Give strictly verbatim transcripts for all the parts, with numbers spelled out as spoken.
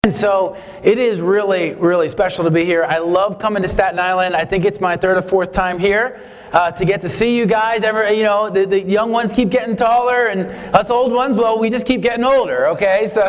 And so it is really, really special to be here. I love coming to Staten Island. I think it's my third or fourth time here uh, to get to see you guys. Every, you know, the, the young ones keep getting taller, and us old ones, well, we just keep getting older. Okay, so,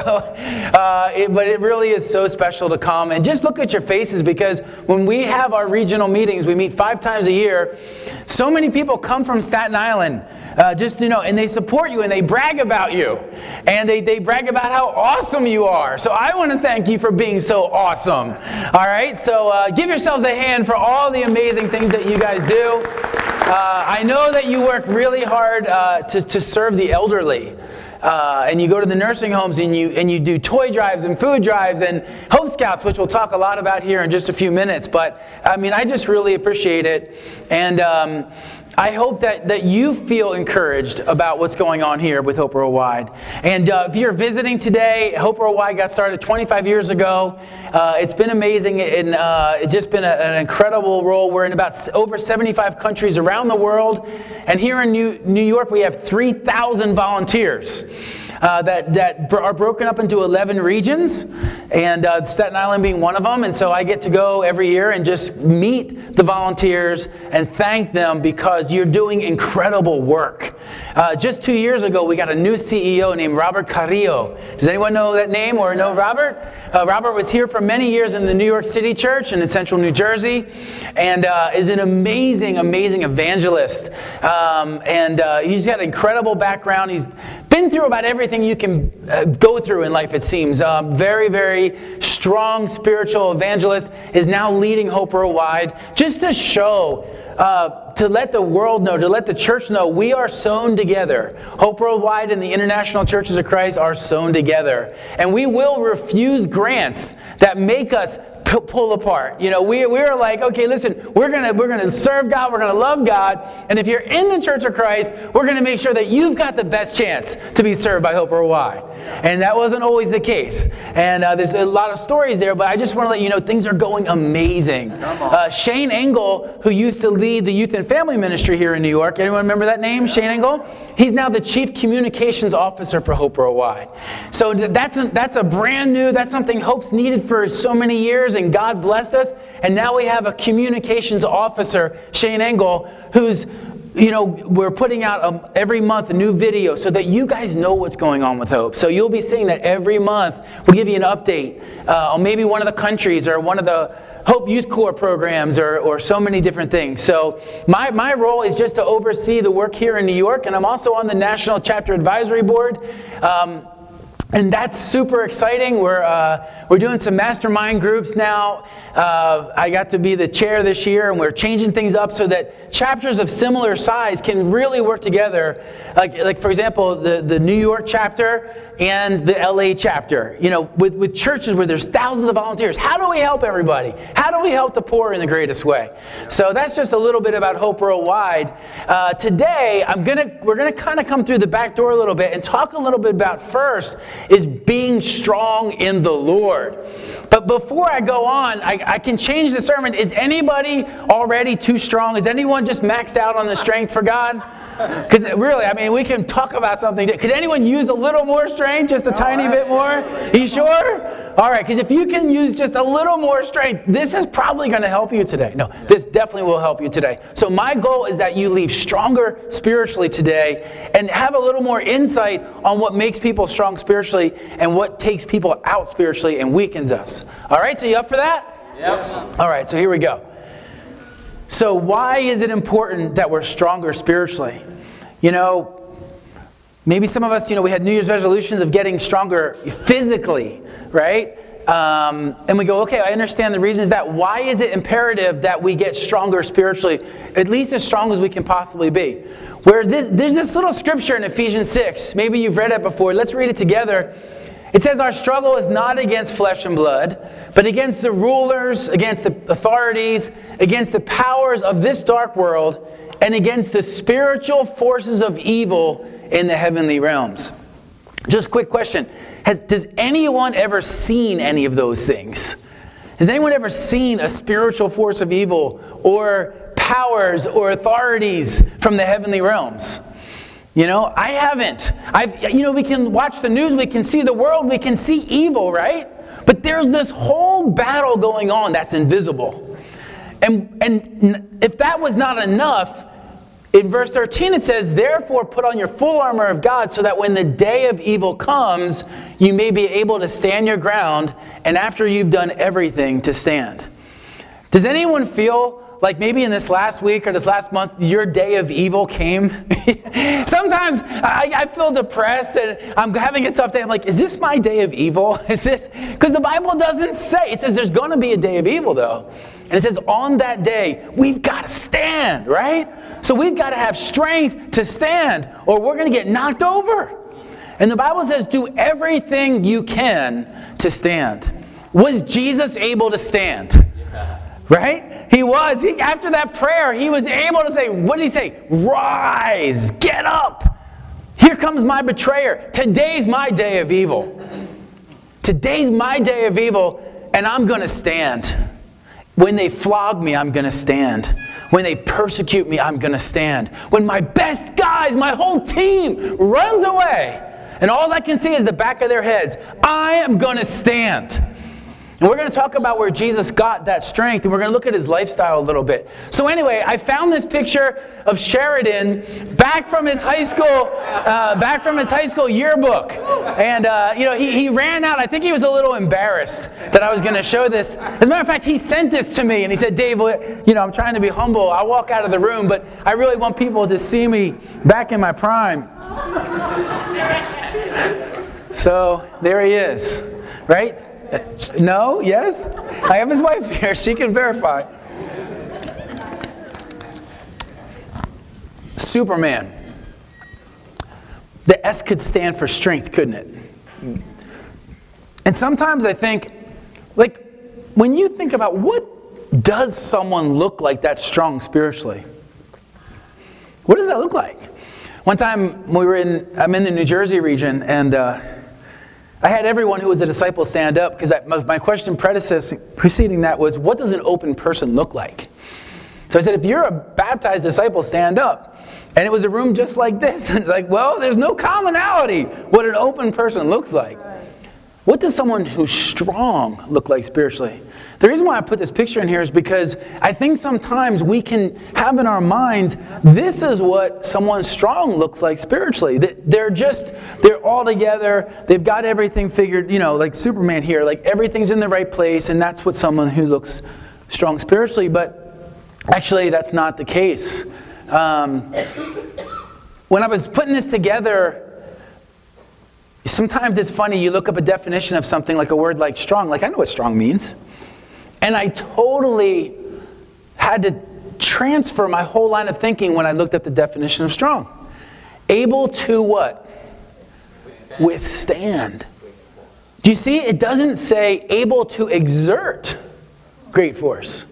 uh, it, but it really is so special to come and just look at your faces, because when we have our regional meetings, we meet five times a year. So many people come from Staten Island. Uh, just, you know, and they support you and they brag about you. And they, they brag about how awesome you are. So I want to thank you for being so awesome. All right? So uh, give yourselves a hand for all the amazing things that you guys do. Uh, I know that you work really hard uh, to, to serve the elderly. Uh, and you go to the nursing homes and you and you do toy drives and food drives and Hope Scouts, which we'll talk a lot about here in just a few minutes. But, I mean, I just really appreciate it. And um, I hope that, that you feel encouraged about what's going on here with Hope Worldwide. And uh, if you're visiting today, Hope Worldwide got started twenty-five years ago. Uh, it's been amazing, and uh, it's just been a, an incredible role. We're in about over seventy-five countries around the world. And here in New, New York, we have three thousand volunteers. Uh, that, that are broken up into eleven regions, and uh, Staten Island being one of them. And so I get to go every year and just meet the volunteers and thank them, because you're doing incredible work. Uh, just two years ago, we got a new C E O named Robert Carrillo. Does anyone know that name or know Robert? Uh, Robert was here for many years in the New York City church and in central New Jersey, and uh, is an amazing, amazing evangelist. Um, and uh, he's got an incredible background. He's been through about everything you can uh, go through in life, it seems. Um, very, very strong spiritual evangelist, is now leading Hope Worldwide, just to show, uh, to let the world know, to let the church know, we are sewn together. Hope Worldwide and the International Churches of Christ are sewn together. And we will refuse grants that make us pull apart. You know, we we're like, okay, listen, we're gonna we're gonna serve God, we're gonna love God, and if you're in the Church of Christ, we're gonna make sure that you've got the best chance to be served by Hope Worldwide. And that wasn't always the case. And uh, there's a lot of stories there, but I just want to let you know things are going amazing. Uh, Shane Engel, who used to lead the youth and family ministry here in New York, anyone remember that name, Shane Engel? He's now the Chief Communications Officer for Hope Worldwide. So that's a, that's a brand new, that's something Hope's needed for so many years, and God blessed us. And now we have a communications officer, Shane Engel, who's, you know, we're putting out um, every month a new video so that you guys know what's going on with Hope. So you'll be seeing that every month. We'll give you an update uh, on maybe one of the countries or one of the Hope Youth Corps programs, or, or so many different things. So my, my role is just to oversee the work here in New York, and I'm also on the National Chapter Advisory Board. Um, And that's super exciting. We're uh, we're doing some mastermind groups now. Uh, I got to be the chair this year, and we're changing things up so that chapters of similar size can really work together. Like, like for example, the, the New York chapter and the L A chapter. You know, with, with churches where there's thousands of volunteers, how do we help everybody? How do we help the poor in the greatest way? So that's just a little bit about Hope Worldwide. Uh, today, I'm gonna we're gonna kind of come through the back door a little bit and talk a little bit about first is being strong in the Lord. But before I go on, I, I can change the sermon. Is anybody already too strong? Is anyone just maxed out on the strength for God? Because really, I mean, we can talk about something. Could anyone use a little more strength, just a tiny bit more? You sure? All right, because if you can use just a little more strength, this is probably going to help you today. No, this definitely will help you today. So my goal is that you leave stronger spiritually today and have a little more insight on what makes people strong spiritually and what takes people out spiritually and weakens us. All right, so you up for that? Yep. All right, so here we go. So why is it important that we're stronger spiritually? You know, maybe some of us, you know, we had New Year's resolutions of getting stronger physically, right? Um, and we go, okay, I understand the reasons that. Why is it imperative that we get stronger spiritually, at least as strong as we can possibly be? Where this, there's this little scripture in Ephesians six. Maybe you've read it before. Let's read it together. It says, our struggle is not against flesh and blood, but against the rulers, against the authorities, against the powers of this dark world, and against the spiritual forces of evil in the heavenly realms. Just quick question. Has, does anyone ever seen any of those things? Has anyone ever seen a spiritual force of evil or powers or authorities from the heavenly realms? You know, I haven't. I've, you know, we can watch the news, we can see the world, we can see evil, right? But there's this whole battle going on that's invisible. And, and if that was not enough, in verse thirteen it says, therefore put on your full armor of God so that when the day of evil comes, you may be able to stand your ground, and after you've done everything, to stand. Does anyone feel like maybe in this last week or this last month, your day of evil came? Sometimes I, I feel depressed and I'm having a tough day. I'm like, is this my day of evil? Is this? Because the Bible doesn't say. It says there's going to be a day of evil, though. And it says on that day, we've got to stand, right? So we've got to have strength to stand or we're going to get knocked over. And the Bible says do everything you can to stand. Was Jesus able to stand? Yeah. Right? He was. He, after that prayer, he was able to say, what did he say? Rise, get up. Here comes my betrayer. Today's my day of evil. Today's my day of evil, and I'm going to stand. When they flog me, I'm going to stand. When they persecute me, I'm going to stand. When my best guys, my whole team runs away, and all I can see is the back of their heads, I am going to stand. And we're going to talk about where Jesus got that strength, and we're going to look at his lifestyle a little bit. So anyway, I found this picture of Sheridan back from his high school, uh, back from his high school yearbook. And, uh, you know, he, he ran out. I think he was a little embarrassed that I was going to show this. As a matter of fact, he sent this to me, and he said, Dave, you know, I'm trying to be humble. I'll walk out of the room, but I really want people to see me back in my prime. So there he is, right? No? Yes? I have his wife here. She can verify. Superman. The S could stand for strength, couldn't it? And sometimes I think, like, when you think about what does someone look like that's strong spiritually? What does that look like? One time we were in, I'm in the New Jersey region, and uh, I had everyone who was a disciple stand up because my question preceding that was, what does an open person look like? So I said, if you're a baptized disciple, stand up. And it was a room just like this. And it's like, well, there's no commonality what an open person looks like. What does someone who's strong look like spiritually? The reason why I put this picture in here is because I think sometimes we can have in our minds, this is what someone strong looks like spiritually. They're just, they're all together, they've got everything figured, you know, like Superman here, like everything's in the right place, and that's what someone who looks strong spiritually. But actually, that's not the case. Um, when I was putting this together, sometimes it's funny, you look up a definition of something like a word like strong, like I know what strong means. And I totally had to transfer my whole line of thinking when I looked up the definition of strong. Able to what? Withstand. Withstand. Do you see? It doesn't say able to exert great force.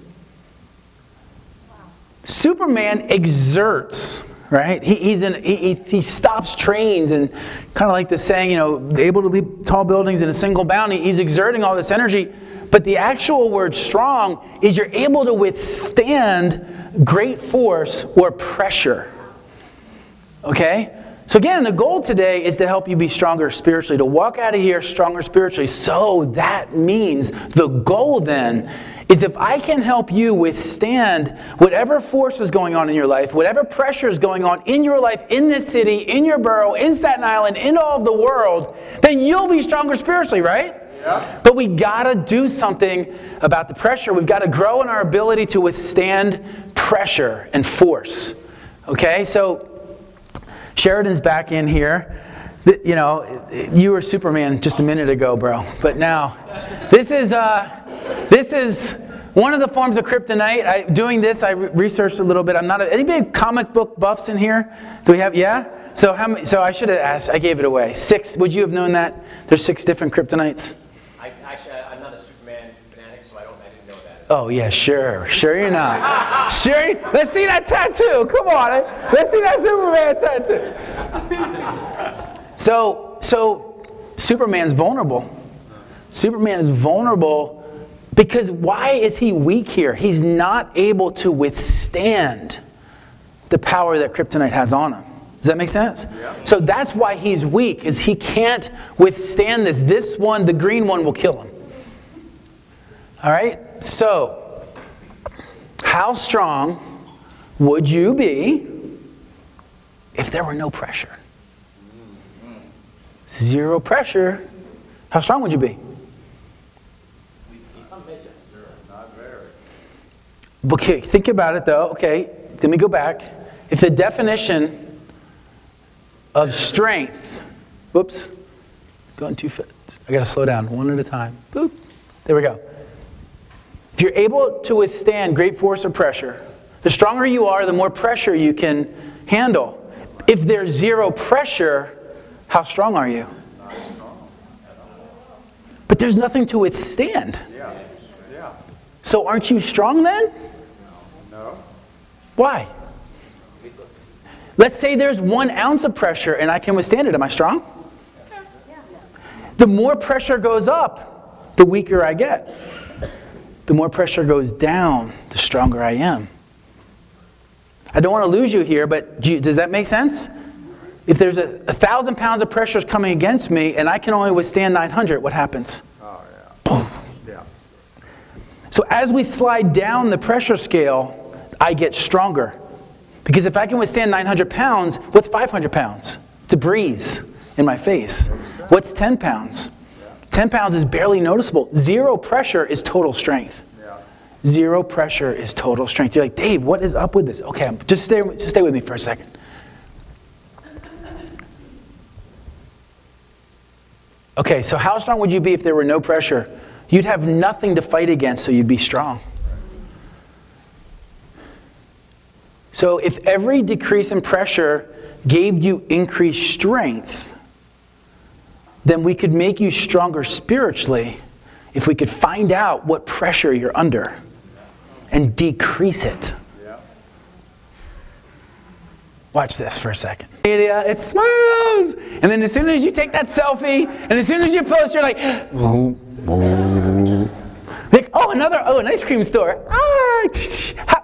Superman exerts. Right? He, he's in, he, he stops trains and kind of like the saying, you know, able to leap tall buildings in a single bound. He's exerting all this energy. But the actual word strong is you're able to withstand great force or pressure. Okay? So again, the goal today is to help you be stronger spiritually, to walk out of here stronger spiritually. So that means the goal then is if I can help you withstand whatever force is going on in your life, whatever pressure is going on in your life, in this city, in your borough, in Staten Island, in all of the world, then you'll be stronger spiritually, right? Yeah. But we got to do something about the pressure. We've got to grow in our ability to withstand pressure and force. Okay, so Sheridan's back in here. You know, you were Superman just a minute ago, bro. But now, this is uh, this is one of the forms of kryptonite. I, doing this, I re- researched a little bit. I'm not a, any big comic book buffs in here? Do we have? Yeah. So how many? So I should have asked. I gave it away. Six. Would you have known that? There's six different kryptonites. I, actually, I'm not a Superman fanatic, so I don't. I didn't know that. Oh yeah, sure, sure you're not. Sure. You, let's see that tattoo. Come on. Let's see that Superman tattoo. So, so Superman's vulnerable. Superman is vulnerable because why is he weak here? He's not able to withstand the power that kryptonite has on him. Does that make sense? Yeah. So that's why he's weak, is he can't withstand this. This one, the green one, will kill him. All right? So, how strong would you be if there were no pressure? Zero pressure. How strong would you be? Okay, think about it though. Okay, let me go back. If the definition of strength, whoops, going too fast. I gotta slow down one at a time. Boop. There we go. If you're able to withstand great force or pressure, the stronger you are, the more pressure you can handle. If there's zero pressure, how strong are you? But there's nothing to withstand. So aren't you strong then? No. Why? Let's say there's one ounce of pressure and I can withstand it. Am I strong? The more pressure goes up, the weaker I get. The more pressure goes down, the stronger I am. I don't want to lose you here, but do you, does that make sense? If there's a, a thousand pounds of pressure coming against me and I can only withstand nine hundred, what happens? Oh, yeah. Boom. Yeah. So as we slide down the pressure scale, I get stronger. Because if I can withstand nine hundred pounds, what's five hundred pounds? It's a breeze in my face. What's ten pounds? ten pounds is barely noticeable. Zero pressure is total strength. Yeah. Zero pressure is total strength. You're like, Dave, what is up with this? Okay, just stay, just stay with me for a second. Okay, so how strong would you be if there were no pressure? You'd have nothing to fight against, so you'd be strong. So if every decrease in pressure gave you increased strength, then we could make you stronger spiritually if we could find out what pressure you're under and decrease it. Yeah. Watch this for a second. It smiles. And then as soon as you take that selfie, and as soon as you post, you're like, like oh, another, oh, an ice cream store. Ah, ha.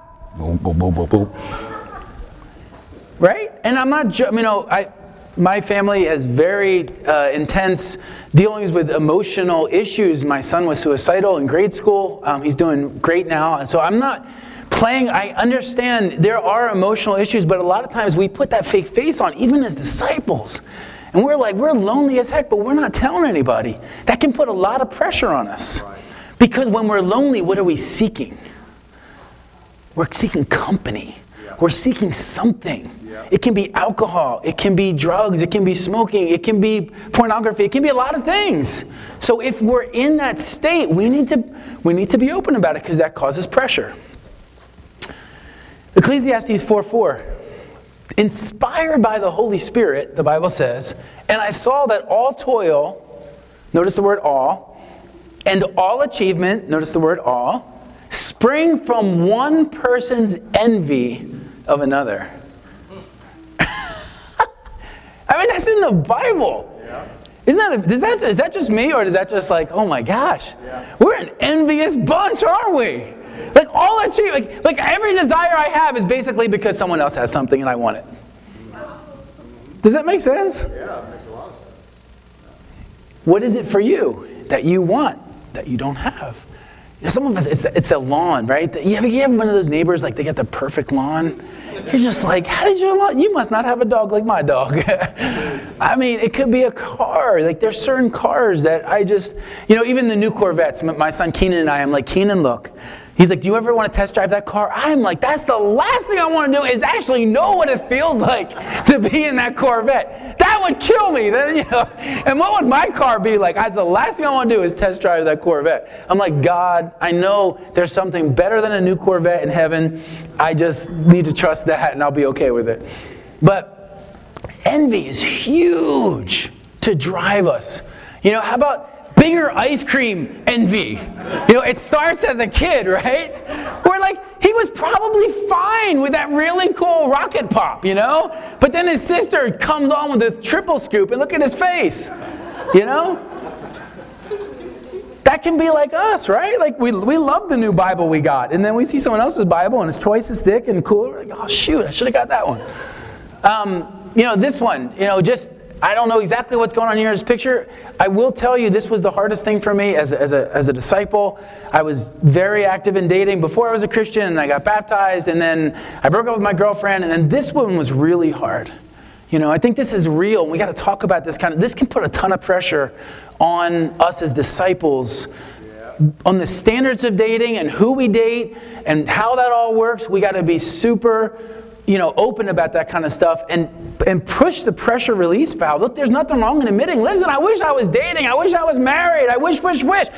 Right? And I'm not, you know, I, my family has very uh, intense dealings with emotional issues. My son was suicidal in grade school. Um, he's doing great now. And so I'm not playing, I understand there are emotional issues, but a lot of times we put that fake face on, even as disciples. And we're like, we're lonely as heck, but we're not telling anybody. That can put a lot of pressure on us. Right. Because when we're lonely, what are we seeking? We're seeking company. Yeah. We're seeking something. Yeah. It can be alcohol. It can be drugs. It can be smoking. It can be pornography. It can be a lot of things. So if we're in that state, we need to, we need to be open about it because that causes pressure. Ecclesiastes four four. Inspired by the Holy Spirit, the Bible says, and I saw that all toil, notice the word all, and all achievement, notice the word all, spring from one person's envy of another. I mean, that's in the Bible. Yeah. Isn't that, a, does that, is that just me, or is that just like, oh my gosh, yeah. We're an envious bunch, aren't we? Like all achieve, like, like every desire I have is basically because someone else has something and I want it. Does that make sense? Yeah, it makes a lot of sense. What is it for you that you want that you don't have? You know, some of us, it's the, it's the lawn, right? You have, you have one of those neighbors, like they got the perfect lawn. You're just like, how did your lawn? You must not have a dog like my dog. I mean, it could be a car. Like there's certain cars that I just, you know, even the new Corvettes, my son Keenan and I, I'm like, Keenan, look. He's like, do you ever want to test drive that car? I'm like, that's the last thing I want to do is actually know what it feels like to be in that Corvette. That would kill me. Then, you know, and what would my car be like? That's the last thing I want to do is test drive that Corvette. I'm like, God, I know there's something better than a new Corvette in heaven. I just need to trust that and I'll be okay with it. But envy is huge to drive us. You know, how about bigger ice cream envy? You know, it starts as a kid, right? Where like, he was probably fine with that really cool rocket pop, you know? But then his sister comes on with a triple scoop and look at his face, you know? That can be like us, right? Like we we love the new Bible we got. And then we see someone else's Bible and it's twice as thick and cool. We're like, oh shoot, I should have got that one. Um, you know, this one, you know, just I don't know exactly what's going on here in this picture. I will tell you this was the hardest thing for me as a, as a, as a disciple. I was very active in dating before I was a Christian, and I got baptized, and then I broke up with my girlfriend, and then this one was really hard. You know, I think this is real. We got to talk about this kind of, this can put a ton of pressure on us as disciples, yeah. on the standards of dating and who we date and how that all works. We got to be super, you know, open about that kind of stuff and and push the pressure release valve. Look, there's nothing wrong in admitting, listen, I wish I was dating. I wish I was married. I wish, wish, wish.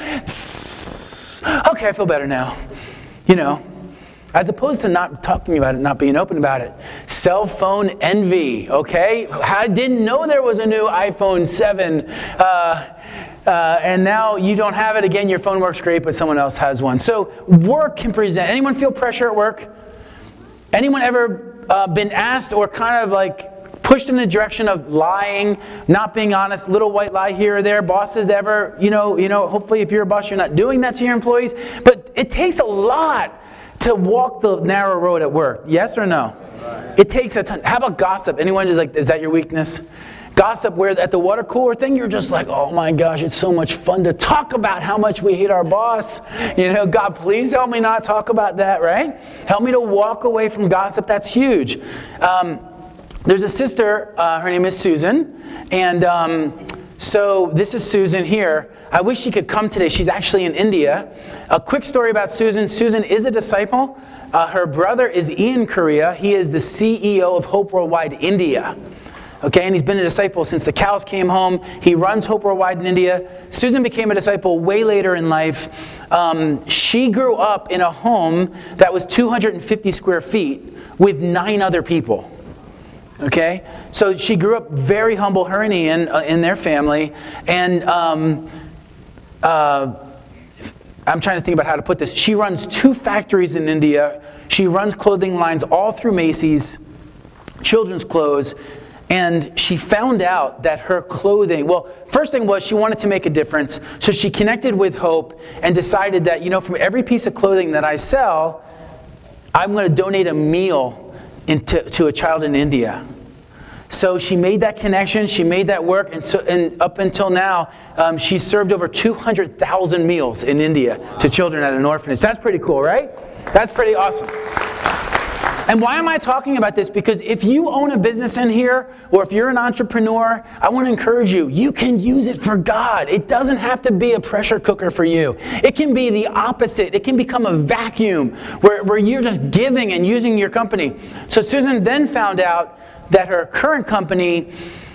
Okay, I feel better now. You know. As opposed to not talking about it, not being open about it. Cell phone envy, okay? I didn't know there was a new iPhone seven, uh, uh, and now you don't have it again. Your phone works great, but someone else has one. So work can present. Anyone feel pressure at work? Anyone ever uh, been asked or kind of like pushed in the direction of lying, not being honest, little white lie here or there? Bosses ever, you know, you know, hopefully if you're a boss, you're not doing that to your employees. But it takes a lot to walk the narrow road at work. Yes or no? Right. It takes a ton. How about gossip? Anyone just like, is that your weakness? Gossip where at the water cooler thing, you're just like, oh my gosh, it's so much fun to talk about how much we hate our boss. You know, God, please help me not talk about that, right? Help me to walk away from gossip. That's huge. Um, there's a sister, uh, her name is Susan, and um, so this is Susan here. I wish she could come today. She's actually in India. A quick story about Susan. Susan is a disciple. Uh, her brother is Ian Korea. He is the C E O of Hope Worldwide India. Okay, and he's been a disciple since the cows came home. He runs Hope Worldwide in India. Susan became a disciple way later in life. Um, she grew up in a home that was two hundred fifty square feet with nine other people. Okay, so she grew up very humble, her and Ian, uh, in their family, and um, uh, I'm trying to think about how to put this. She runs two factories in India. She runs clothing lines all through Macy's, children's clothes, and she found out that her clothing, well, first thing was she wanted to make a difference, so she connected with Hope and decided that, you know, from every piece of clothing that I sell, I'm going to donate a meal into, to a child in India. So she made that connection, she made that work, and so and up until now, um, she's served over two hundred thousand meals in India to children at an orphanage. That's pretty cool, right? That's pretty awesome. And why am I talking about this? Because if you own a business in here, or if you're an entrepreneur, I want to encourage you, you can use it for God. It doesn't have to be a pressure cooker for you. It can be the opposite. It can become a vacuum where, where you're just giving and using your company. So Susan then found out that her current company,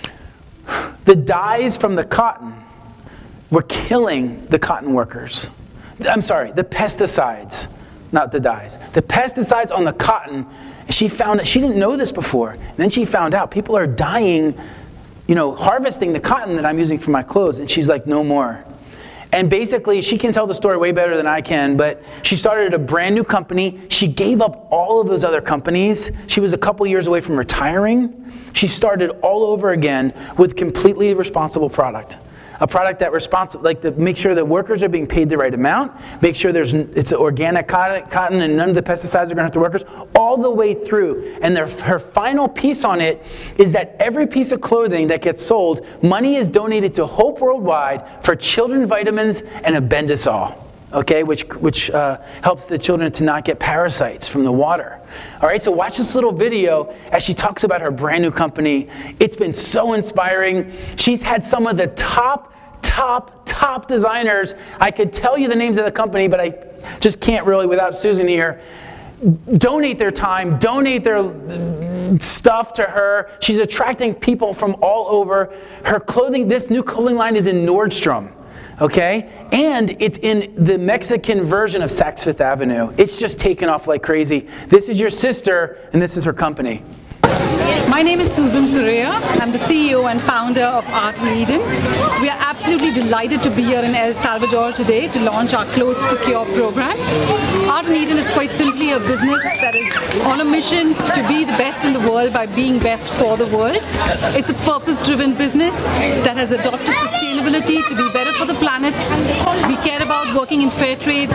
the dyes from the cotton were killing the cotton workers. I'm sorry, the pesticides, not the dyes. The pesticides on the cotton, she found that she didn't know this before. And then she found out people are dying, you know, harvesting the cotton that I'm using for my clothes. And she's like, no more. And basically, she can tell the story way better than I can, but she started a brand new company. She gave up all of those other companies. She was a couple years away from retiring. She started all over again with completely responsible product. A product that responds, like to make sure that workers are being paid the right amount, make sure there's it's organic cotton, cotton and none of the pesticides are going to hurt the workers, all the way through. And their, her final piece on it is that every piece of clothing that gets sold, money is donated to Hope Worldwide for children vitamins and Abendasol, okay, which which uh, helps the children to not get parasites from the water. All right, so watch this little video as she talks about her brand new company. It's been so inspiring. She's had some of the top, top, top designers. I could tell you the names of the company, but I just can't really without Susan here. Donate their time, donate their stuff to her. She's attracting people from all over. Her clothing, this new clothing line is in Nordstrom. Okay? And it's in the Mexican version of Saks Fifth Avenue. It's just taken off like crazy. This is your sister, and this is her company. My name is Susan Correa. I'm the C E O and founder of Art in Eden. We are absolutely delighted to be here in El Salvador today to launch our Clothes for Cure program. Art in Eden is quite simply a business that is on a mission to be the best in the world by being best for the world. It's a purpose-driven business that has adopted sustainability to be better for the planet. We care about working in fair trade, factory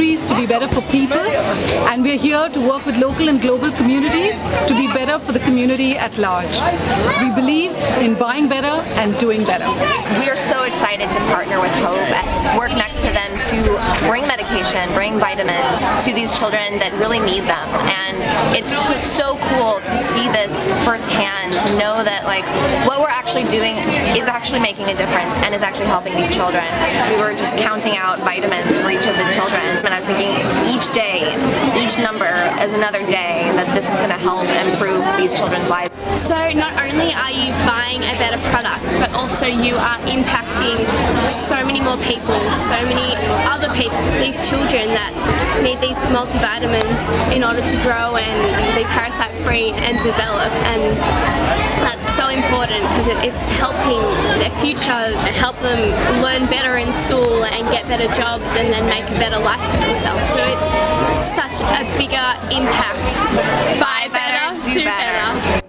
countries to be better for people, and we're here to work with local and global communities to be better for the community at large. We believe in buying better and doing better. We are so excited to partner with Hope and work next to them to bring medication, bring vitamins to these children that really need them. And it's so cool to see this firsthand, to know that like what we're actually doing is actually making a difference and is actually helping these children. We were just counting out vitamins for each of the children, and I was thinking each day, each number is another day that this is going to help improve these children's lives. So not only are you buying a better product, but also you are impacting so many more people, so many other people, these children that need these multivitamins in order to grow and be parasite free and develop, and that's so important because it, it's helping their future, help them learn better in school and get better jobs and then make a better life for themselves. So it's such a bigger impact. Buy better, do, do better. better.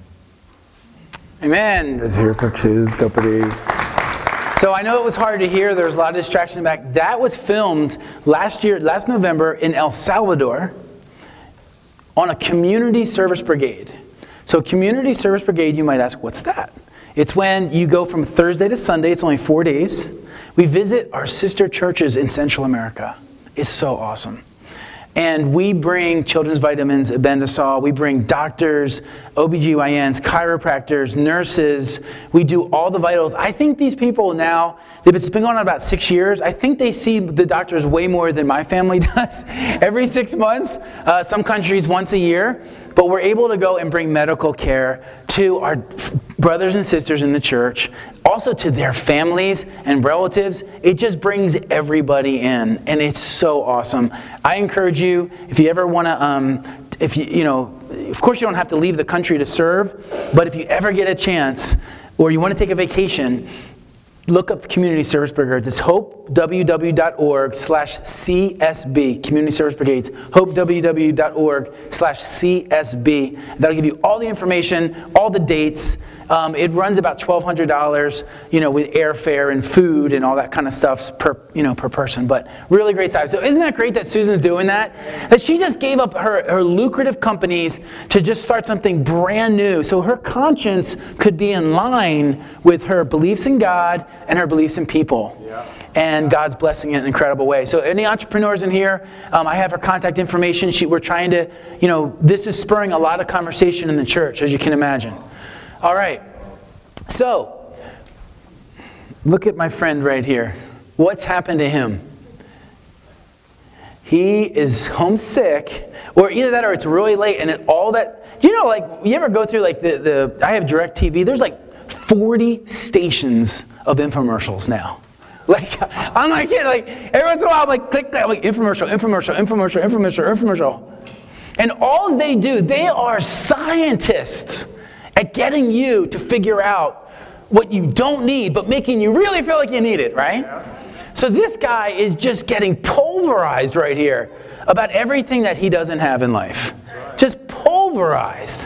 Amen. This is your Cook Shoes Company. So I know it was hard to hear. There was a lot of distraction back. That was filmed last year, last November in El Salvador on a community service brigade. So community service brigade, you might ask, what's that? It's when you go from Thursday to Sunday. It's only four days. We visit our sister churches in Central America. It's so awesome. And we bring children's vitamins, Ibendazole. We bring doctors, O B G Y Ns, chiropractors, nurses. We do all the vitals. I think these people now, it's been going on about six years. I think they see the doctors way more than my family does. Every six months, uh, some countries once a year. But we're able to go and bring medical care to our brothers and sisters in the church, also to their families and relatives. It just brings everybody in, and it's so awesome. I encourage you, if you ever want to, um, if you, you know, of course you don't have to leave the country to serve, but if you ever get a chance, or you want to take a vacation, look up the Community Service Brigades. It's hopeww.org slash CSB, Community Service Brigades. hopeww.org slash CSB. That'll give you all the information, all the dates. Um, it runs about twelve hundred dollars, you know, with airfare and food and all that kind of stuff per, you know, per person. But really great size. So isn't that great that Susan's doing that? That she just gave up her, her lucrative companies to just start something brand new. So her conscience could be in line with her beliefs in God and her beliefs in people. Yeah. And God's blessing it in an incredible way. So any entrepreneurs in here, um, I have her contact information. She, we're trying to, you know, this is spurring a lot of conversation in the church, as you can imagine. All right. So, look at my friend right here. What's happened to him? He is homesick, or either that or it's really late, and it, all that, do you know, like, you ever go through, like, the, the I have DirecTV, there's like forty stations of infomercials now. Like, I'm not kidding, like, every once in a while, I'm like, click that, I'm like, infomercial, infomercial, infomercial, infomercial, infomercial. And all they do, they are scientists at getting you to figure out what you don't need, but making you really feel like you need it, right? Yeah. So this guy is just getting pulverized right here about everything that he doesn't have in life. Right. Just pulverized.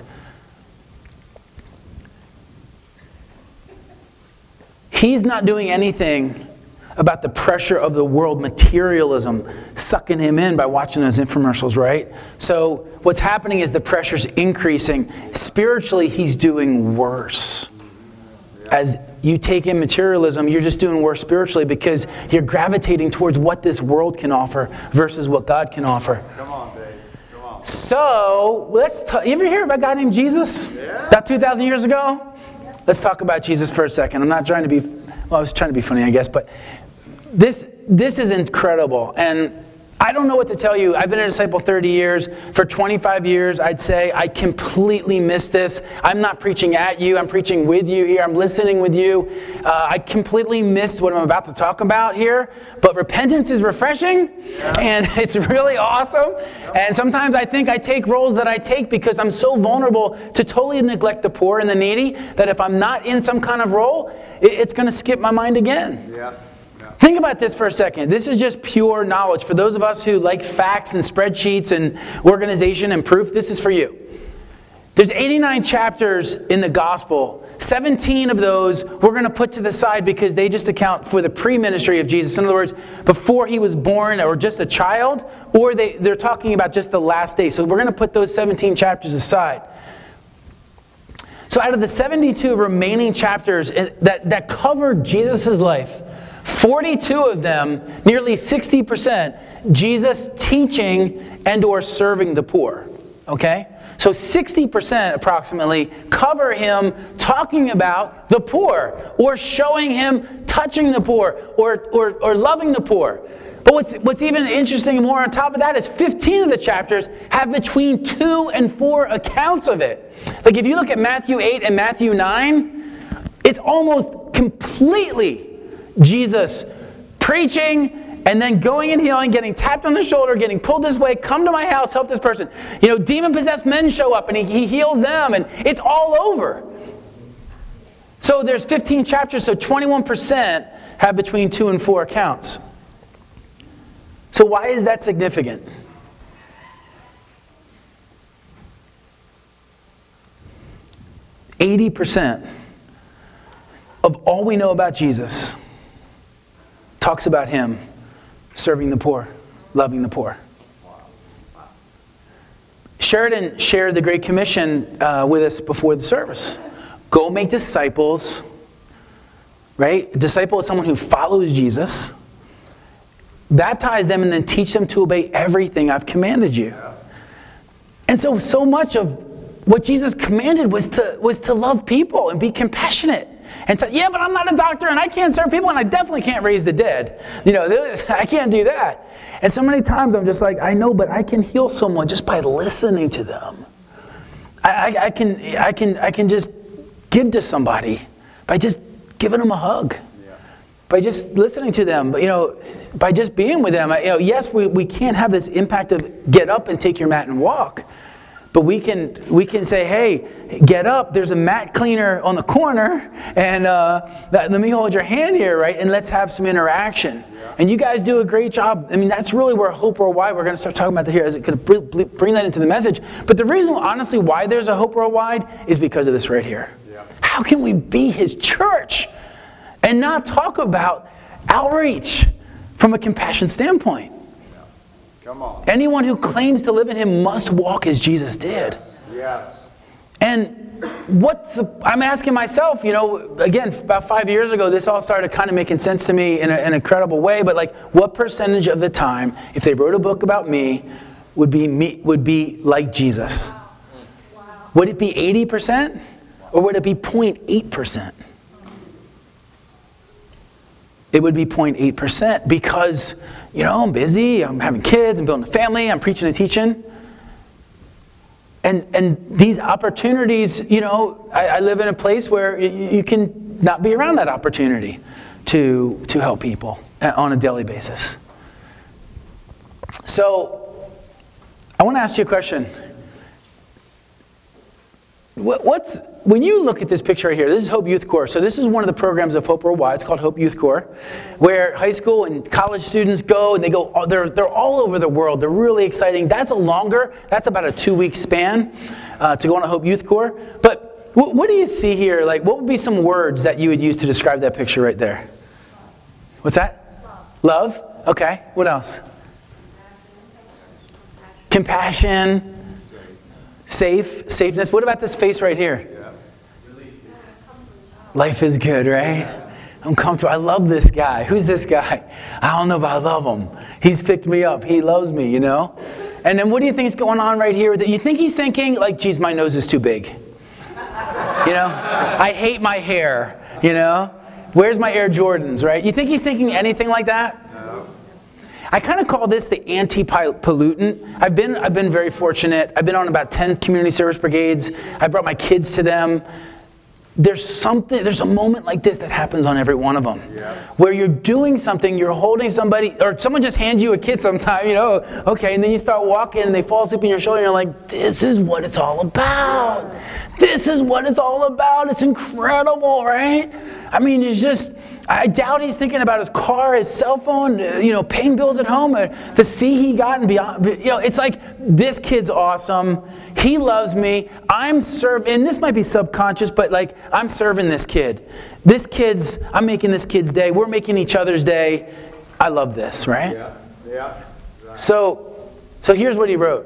He's not doing anything about the pressure of the world, materialism, sucking him in by watching those infomercials, right? So what's happening is the pressure's increasing. Spiritually, he's doing worse. As you take in materialism, you're just doing worse spiritually because you're gravitating towards what this world can offer versus what God can offer. Come on, Dave. Come on. So, let's talk. You ever hear about a guy named Jesus? Yeah. About two thousand years ago? Let's talk about Jesus for a second. I'm not trying to be, well, I was trying to be funny, I guess, but This this is incredible, and I don't know what to tell you. I've been a disciple thirty years. For twenty-five years, I'd say I completely missed this. I'm not preaching at you. I'm preaching with you here. I'm listening with you. Uh, I completely missed what I'm about to talk about here. But repentance is refreshing, and it's really awesome. And sometimes I think I take roles that I take because I'm so vulnerable to totally neglect the poor and the needy that if I'm not in some kind of role, it, it's going to skip my mind again. Yeah. Think about this for a second. This is just pure knowledge. For those of us who like facts and spreadsheets and organization and proof, this is for you. There's eighty-nine chapters in the gospel. seventeen of those we're going to put to the side because they just account for the pre-ministry of Jesus. In other words, before he was born or just a child, or they, they're talking about just the last day. So we're going to put those seventeen chapters aside. So out of the seventy-two remaining chapters that, that cover Jesus' life, forty-two of them, nearly sixty percent, Jesus teaching and or serving the poor. Okay? So sixty percent approximately cover him talking about the poor, or showing him touching the poor, or, or, or loving the poor. But what's, what's even interesting and more on top of that is fifteen of the chapters have between two and four accounts of it. Like if you look at Matthew eight and Matthew nine, it's almost completely Jesus preaching and then going and healing, getting tapped on the shoulder, getting pulled this way, come to my house, help this person. You know, demon-possessed men show up and he, he heals them, and it's all over. So there's fifteen chapters, so twenty-one percent have between two and four accounts. So why is that significant? eighty percent of all we know about Jesus talks about him serving the poor, loving the poor. Sheridan shared the Great Commission uh, with us before the service. Go make disciples, right? A disciple is someone who follows Jesus. Baptize them and then teach them to obey everything I've commanded you. And so, so much of what Jesus commanded was to, was to love people and be compassionate. And to, yeah, but I'm not a doctor and I can't serve people and I definitely can't raise the dead. You know, I can't do that. And so many times I'm just like, I know, but I can heal someone just by listening to them. I, I, I can, I can, I can just give to somebody by just giving them a hug. By just listening to them, you know, by just being with them. You know, yes, we, we can't have this impact of get up and take your mat and walk. But we can we can say, hey, get up. There's a mat cleaner on the corner, and uh, let me hold your hand here, right? And let's have some interaction. Yeah. And you guys do a great job. I mean, that's really where Hope Worldwide, we're going to start talking about that here, as it could bring that into the message. But the reason, honestly, why there's a Hope Worldwide is because of this right here. Yeah. How can we be his church and not talk about outreach from a compassion standpoint? Come on. Anyone who claims to live in him must walk as Jesus did. Yes. Yes. And what's the, I'm asking myself, you know, again, about five years ago, this all started kind of making sense to me in, a, in an incredible way. But like, what percentage of the time, if they wrote a book about me, would be me would be like Jesus? Wow. Would it be eighty percent, or would it be zero point eight percent? It would be zero point eight percent because, you know, I'm busy, I'm having kids, I'm building a family, I'm preaching and teaching. And and these opportunities, you know, I, I live in a place where you, you can not be around that opportunity to, to help people on a daily basis. So, I want to ask you a question. What, what's... When you look at this picture right here, this is Hope Youth Corps. So this is one of the programs of Hope Worldwide. It's called Hope Youth Corps, where high school and college students go, and they go. They're they're all over the world. They're really exciting. That's a longer. That's about a two-week span uh, to go on a Hope Youth Corps. But what, what do you see here? Like, what would be some words that you would use to describe that picture right there? What's that? Love. Love? Okay. What else? Compassion. Safe. Safeness. What about this face right here? Life is good, right? I'm comfortable. I love this guy. Who's this guy? I don't know, but I love him. He's picked me up. He loves me, you know? And then what do you think is going on right here? That you think he's thinking, like, geez, my nose is too big. You know? I hate my hair, you know? Where's my Air Jordans, right? You think he's thinking anything like that? No. I kind of call this the anti-pollutant. I've been, I've been very fortunate. I've been on about ten community service brigades. I brought my kids to them. There's something, there's a moment like this that happens on every one of them. Yeah. Where you're doing something, you're holding somebody, or someone just hands you a kid sometime, you know, okay, and then you start walking and they fall asleep on your shoulder and you're like, this is what it's all about. This is what it's all about. It's incredible, right? I mean, it's just, I doubt he's thinking about his car, his cell phone, you know, paying bills at home, the C he got and beyond. You know, it's like, this kid's awesome. He loves me. I'm serving, and this might be subconscious, but like, I'm serving this kid. This kid's, I'm making this kid's day. We're making each other's day. I love this, right? Yeah, yeah. Right. So, so here's what he wrote.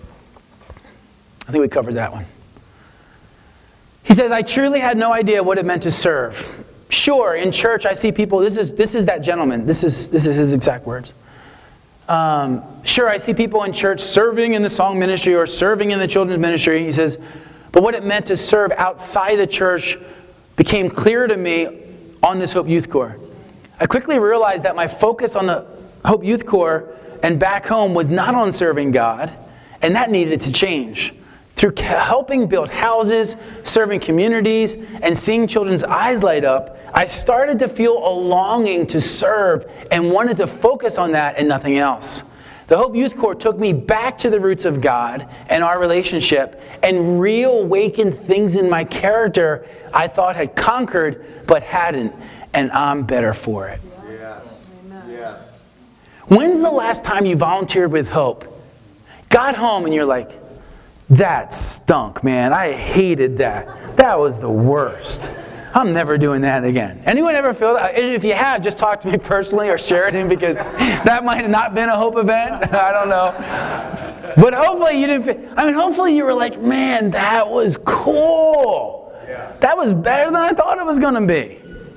I think we covered that one. He says, I truly had no idea what it meant to serve. Sure, in church I see people, this is this is that gentleman, this is this is his exact words. Um, sure, I see people in church serving in the song ministry or serving in the children's ministry. He says, but what it meant to serve outside the church became clear to me on this Hope Youth Corps. I quickly realized that my focus on the Hope Youth Corps and back home was not on serving God, and that needed to change. Through helping build houses, serving communities, and seeing children's eyes light up, I started to feel a longing to serve and wanted to focus on that and nothing else. The Hope Youth Corps took me back to the roots of God and our relationship and reawakened things in my character I thought had conquered but hadn't, and I'm better for it. Yes. Yes. When's the last time you volunteered with Hope? Got home and you're like, that stunk, man. I hated that. That was the worst. I'm never doing that again. Anyone ever feel that? And if you have, just talk to me personally or share it in, because that might have not been a Hope event. I don't know. But hopefully you didn't feel, I mean, hopefully you were like, man, that was cool. Yeah. That was better than I thought it was going to be.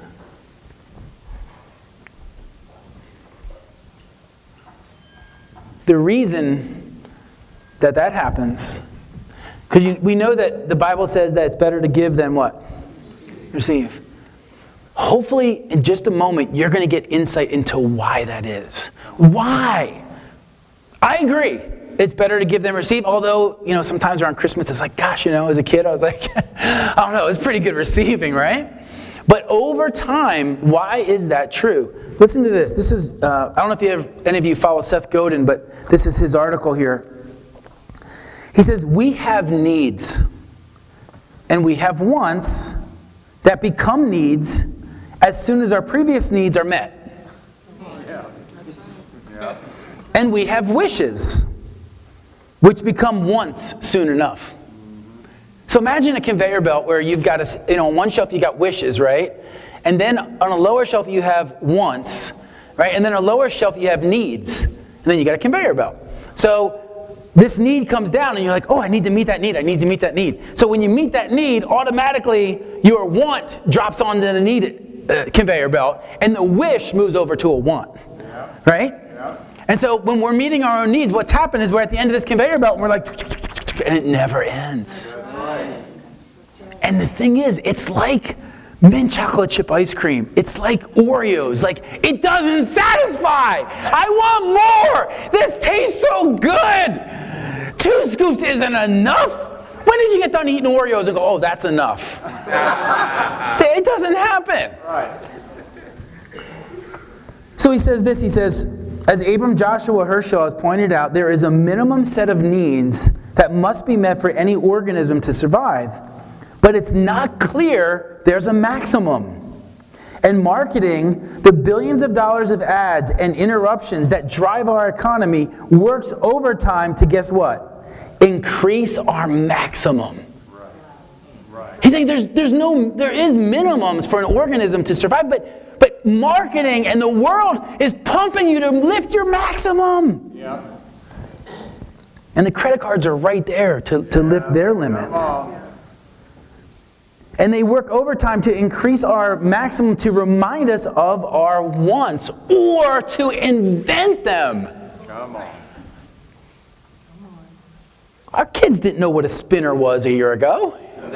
The reason that that happens, because we know that the Bible says that it's better to give than what? Receive. Hopefully, in just a moment, you're going to get insight into why that is. Why? I agree. It's better to give than receive, although, you know, sometimes around Christmas, it's like, gosh, you know, as a kid, I was like, I don't know, it's pretty good receiving, right? But over time, why is that true? Listen to this. This is, uh, I don't know if you have, any of you follow Seth Godin, but this is his article here. He says, we have needs, and we have wants that become needs as soon as our previous needs are met. Yeah. Yeah. And we have wishes, which become wants soon enough. So imagine a conveyor belt where you've got, a, you know, on one shelf you got wishes, right? And then on a lower shelf you have wants, right? And then on a lower shelf you have needs. And then you got a conveyor belt. So this need comes down and you're like, oh, I need to meet that need. I need to meet that need. So when you meet that need, automatically your want drops onto the need uh, conveyor belt and the wish moves over to a want, Yeah. right? Yeah. And so when we're meeting our own needs, what's happened is we're at the end of this conveyor belt and we're like, and it never ends. That's right. And the thing is, it's like mint chocolate chip ice cream. It's like Oreos. Like, it doesn't satisfy. I want more. This tastes so good. Two scoops isn't enough. When did you get done eating Oreos and go, oh, that's enough? It doesn't happen. Right. So he says this, he says, as Abram Joshua Hershaw has pointed out, there is a minimum set of needs that must be met for any organism to survive. But it's not clear there's a maximum. And marketing, the billions of dollars of ads and interruptions that drive our economy, works overtime to, guess what? Increase our maximum. Right. Right. He's saying there's there's no there is minimums for an organism to survive, but but marketing and the world is pumping you to lift your maximum. Yeah. And the credit cards are right there to, to lift their limits. Come on. And they work overtime to increase our maximum to remind us of our wants or to invent them. Come on. Our kids didn't know what a spinner was a year ago.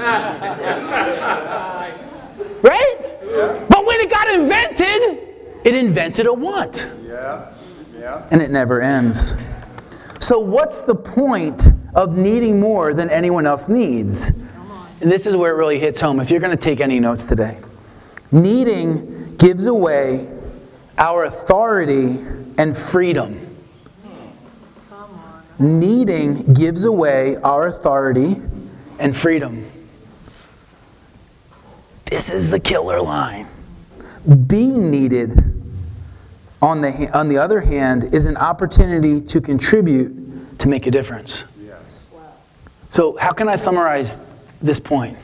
Right? Yeah. But when it got invented, it invented a want. Yeah. Yeah. And it never ends. So what's the point of needing more than anyone else needs? And this is where it really hits home if you're going to take any notes today. Needing gives away our authority and freedom. Needing gives away our authority and freedom. This is the killer line. Being needed, on the, on the other hand, is an opportunity to contribute to make a difference. Yes. So how can I summarize this point?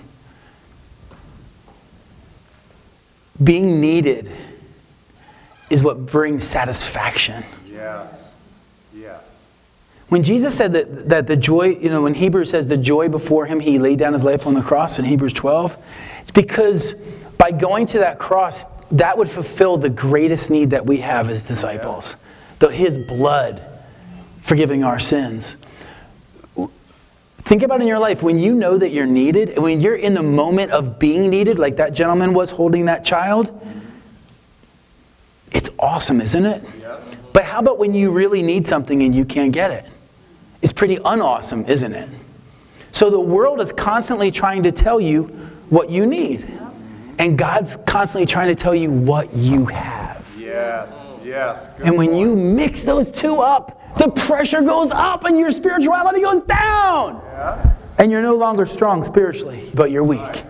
Being needed is what brings satisfaction. Yes. Yes. When Jesus said that, that the joy, you know, when Hebrews says the joy before him, he laid down his life on the cross in Hebrews twelve, it's because by going to that cross, that would fulfill the greatest need that we have as disciples. The, his blood forgiving our sins. Think about in your life, when you know that you're needed, and when you're in the moment of being needed, like that gentleman was holding that child, it's awesome, isn't it? Yep. But how about when you really need something and you can't get it? It's pretty unawesome, isn't it? So the world is constantly trying to tell you what you need. And God's constantly trying to tell you what you have. Yes. Yes. Good And when point. you mix those two up, the pressure goes up and your spirituality goes down. Yeah. And you're no longer strong spiritually, but you're weak.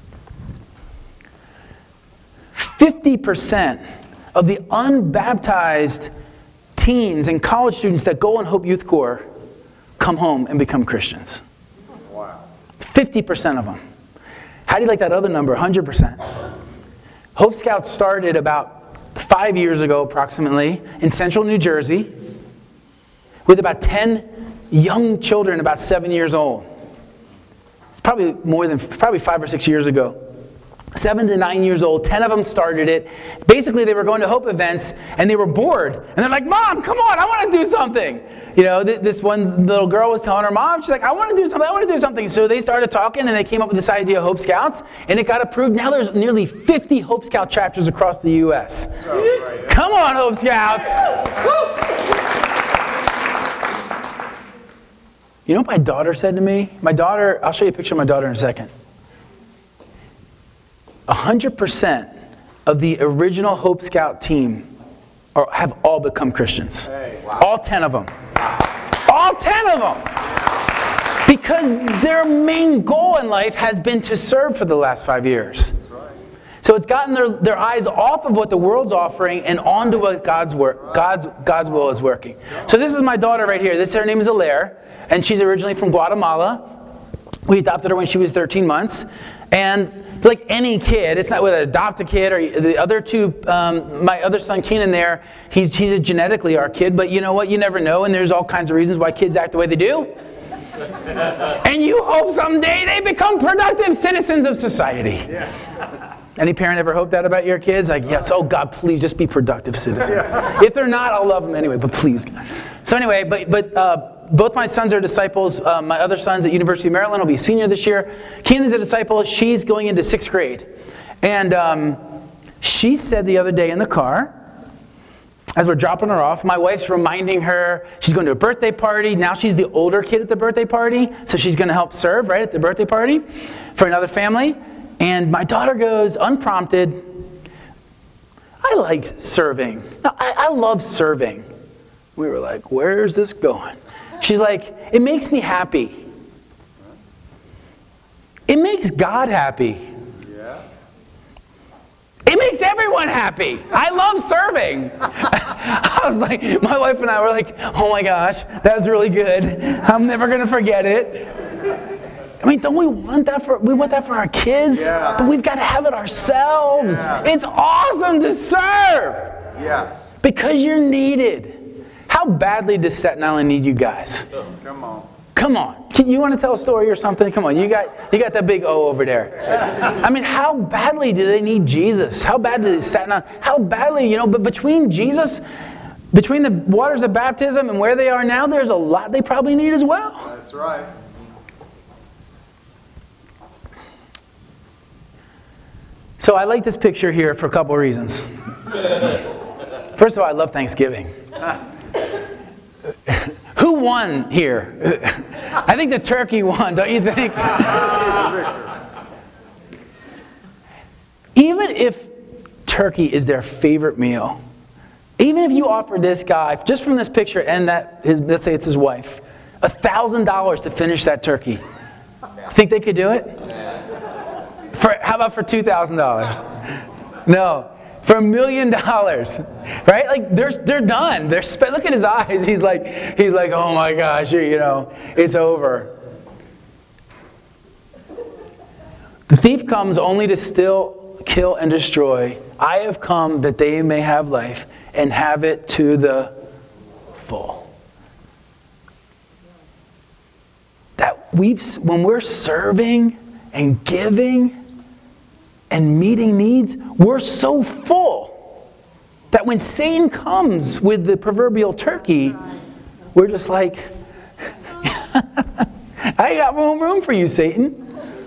fifty percent of the unbaptized teens and college students that go on Hope Youth Corps come home and become Christians. Wow. fifty percent of them. How do you like that other number? one hundred percent. Hope Scouts started about five years ago approximately in central New Jersey with about ten young children about seven years old. It's probably more than, probably five or six years ago. Seven to nine years old, ten of them started it. Basically, they were going to Hope events, and they were bored. And they're like, Mom, come on, I want to do something. You know, th- this one little girl was telling her mom, she's like, I want to do something, I want to do something. So they started talking, and they came up with this idea of Hope Scouts, and it got approved. Now there's nearly fifty Hope Scout chapters across the U S Come on, Hope Scouts. You know what my daughter said to me? My daughter, I'll show you a picture of my daughter in a second. one hundred percent of the original Hope Scout team are, have all become Christians. Hey, wow. All ten of them. All ten of them. Because their main goal in life has been to serve for the last five years. That's right. So it's gotten their, their eyes off of what the world's offering and onto what God's work, God's God's will is working. So this is my daughter right here. This her name is Alaire, and she's originally from Guatemala. We adopted her when she was thirteen months, and like any kid, it's not with an adopt a kid or the other two. Um, my other son Keenan, there, he's he's a genetically our kid, but you know what? You never know, and there's all kinds of reasons why kids act the way they do. And you hope someday they become productive citizens of society. Yeah. Any parent ever hope that about your kids? Like, yes, oh God, please just be productive citizens. Yeah. If they're not, I'll love them anyway, but please. So anyway, but but uh, both my sons are disciples. Uh, my other son's at University of Maryland, will be a senior this year. Keenan's a disciple. She's going into sixth grade. And um, she said the other day in the car, as we're dropping her off, my wife's reminding her she's going to a birthday party. Now she's the older kid at the birthday party, so she's going to help serve, right, at the birthday party for another family. And my daughter goes, unprompted, I like serving. No, I, I love serving. We were like, where's this going? She's like, it makes me happy. It makes God happy. Yeah. It makes everyone happy. I love serving. I was like, my wife and I were like, oh my gosh, that was really good. I'm never going to forget it. I mean, don't we want that for, we want that for our kids? Yes. But we've got to have it ourselves. Yes. It's awesome to serve. Yes. Because you're needed. How badly does Staten Island need you guys? Come on. Come on. Can, you want to tell a story or something? Come on. You got you got that big O over there. I mean, how badly do they need Jesus? How badly is Staten Island? How badly, you know, but between Jesus, between the waters of baptism and where they are now, there's a lot they probably need as well. That's right. So I like this picture here for a couple of reasons. First of all, I love Thanksgiving. Who won here? I think the turkey won, don't you think? Even if turkey is their favorite meal, even if you offer this guy, just from this picture and that, his, let's say it's his wife, one thousand dollars to finish that turkey, think they could do it? For, how about for two thousand dollars? No. For a million dollars, right? Like they're they're done. They're spe- look at his eyes. He's like he's like, oh my gosh, you know, it's over. The thief comes only to steal, kill, and destroy. I have come that they may have life and have it to the full. That we've when we're serving and giving and meeting needs, we're so full that when Satan comes with the proverbial turkey, we're just like, I got no room for you, Satan.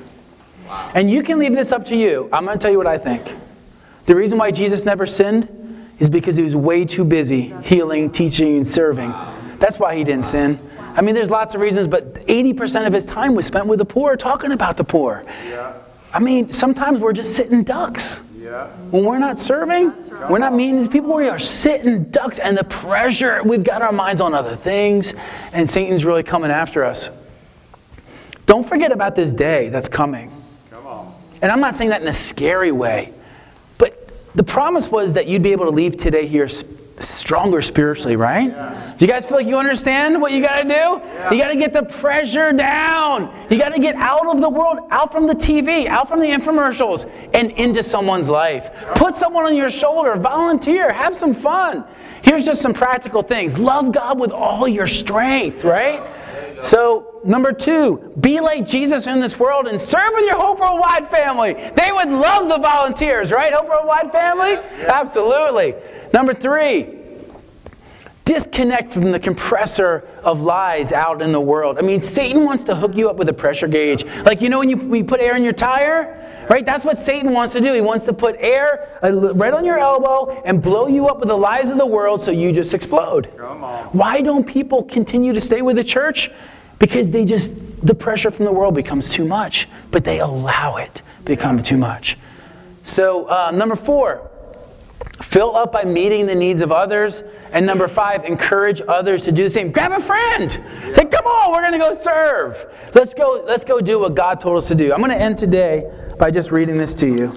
And you can leave this up to you. I'm going to tell you what I think. The reason why Jesus never sinned is because he was way too busy healing, teaching, and serving. That's why he didn't sin. I mean, there's lots of reasons, but eighty percent of his time was spent with the poor, talking about the poor. Yeah. I mean, sometimes we're just sitting ducks. Yeah. When we're not serving, we're not meeting these people, we are sitting ducks, and the pressure, we've got our minds on other things, and Satan's really coming after us. Don't forget about this day that's coming. Come on. And I'm not saying that in a scary way, but the promise was that you'd be able to leave today here stronger spiritually, right? Yeah. Do you guys feel like you understand what you got to do? Yeah. You got to get the pressure down. You got to get out of the world, out from the T V, out from the infomercials, and into someone's life. Put someone on your shoulder, volunteer, have some fun. Here's just some practical things. Love God with all your strength, right? So, number two, be like Jesus in this world and serve with your Hope Worldwide family. They would love the volunteers, right? Hope Worldwide family? Yeah. Absolutely. Number three, disconnect from the compressor of lies out in the world. I mean, Satan wants to hook you up with a pressure gauge. Like, you know when you, when you put air in your tire? Right? That's what Satan wants to do. He wants to put air right on your elbow and blow you up with the lies of the world so you just explode. Come on. Why don't people continue to stay with the church? Because they just, the pressure from the world becomes too much. But they allow it to become too much. So, uh, number four, fill up by meeting the needs of others. And number five, encourage others to do the same. Grab a friend. Yeah. Say, come on, we're going to go serve. Let's go, let's go do what God told us to do. I'm going to end today by just reading this to you.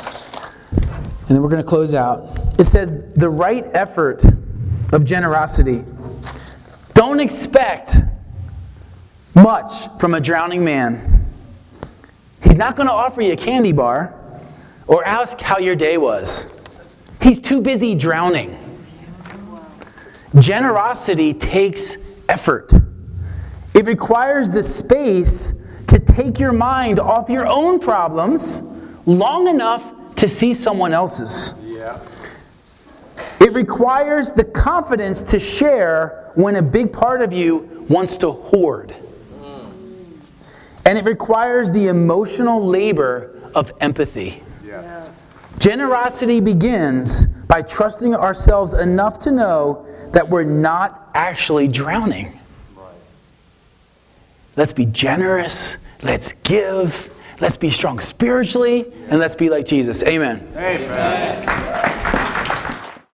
And then we're going to close out. It says, the right effort of generosity. Don't expect much from a drowning man. He's not going to offer you a candy bar or ask how your day was. He's too busy drowning. Generosity takes effort. It requires the space to take your mind off your own problems long enough to see someone else's. Yeah. It requires the confidence to share when a big part of you wants to hoard. And it requires the emotional labor of empathy. Yes. Generosity begins by trusting ourselves enough to know that we're not actually drowning. Right. Let's be generous. Let's give. Let's be strong spiritually. And let's be like Jesus. Amen. Amen.